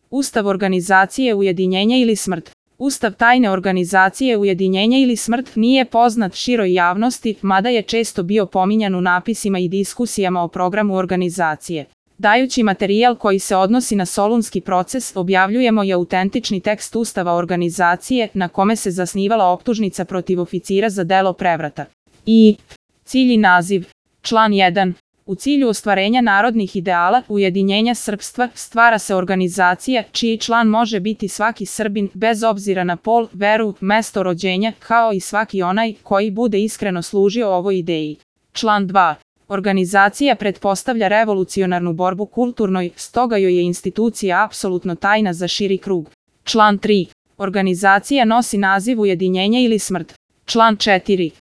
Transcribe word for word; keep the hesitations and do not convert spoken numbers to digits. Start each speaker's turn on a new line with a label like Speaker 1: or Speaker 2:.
Speaker 1: Ustav organizacije ujedinjenja ili smrt. Ustav tajne organizacije ujedinjenja ili smrt nije poznat široj javnosti, mada je često bio pominjan u napisima i diskusijama o programu organizacije. Dajući materijal koji se odnosi na Solunski proces, objavljujemo i autentični tekst Ustava organizacije na kome se zasnivala optužnica protiv oficira za delo prevrata. I cilj i naziv. Član jedan. U cilju ostvarenja narodnih ideala, ujedinjenja srpstva, stvara se organizacija čiji član može biti svaki Srbin bez obzira na pol, veru, mesto rođenja, kao i svaki onaj koji bude iskreno služio ovoj ideji. Član dva. Organizacija pretpostavlja revolucionarnu borbu kulturnoj, stoga joj je institucija apsolutno tajna za širi krug. Član tri. Organizacija nosi naziv ujedinjenja ili smrt. Član četiri.